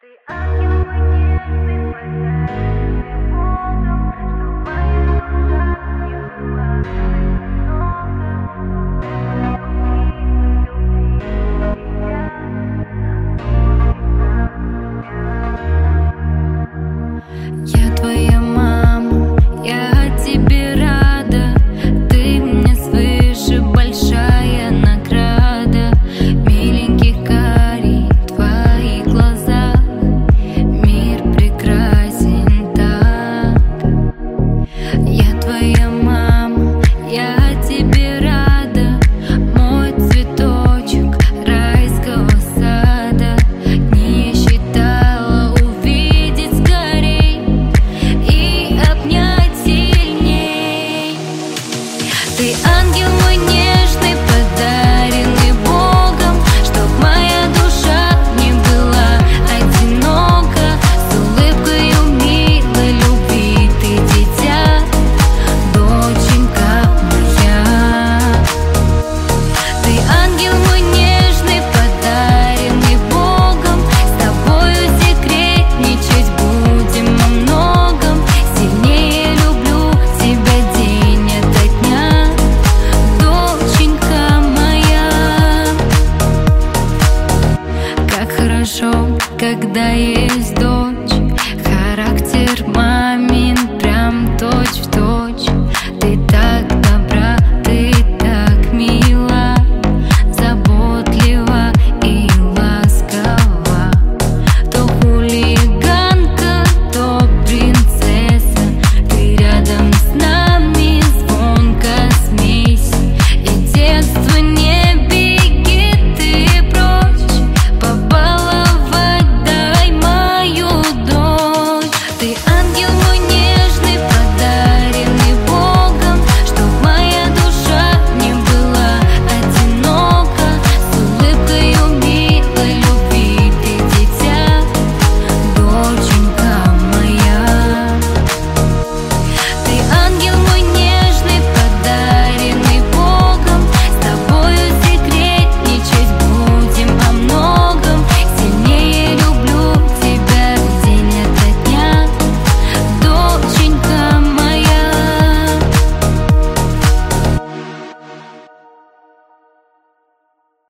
Ты ангел мой нежный, подаренный Богом, чтоб моя душа не была одинока. Я твоя мама, я тебе рада. Ты мне свыше большая награда. Миленький карий твои глаза, мир прекрасен так. Я твоя мама, я тебе рада. Мой цветочек райского сада. Не считала увидеть скорей и обнять сильней. Ты ангел мой нежный, подаренный Богом, чтоб моя душа не была одинока. С улыбкою милой любви ты дитя, доченька моя. Ты ангел мой нежный, подаренный Богом, с тобою секретничать будем о многом. Сильнее люблю тебя день ото дня, доченька моя. Как хорошо, когда есть дочь.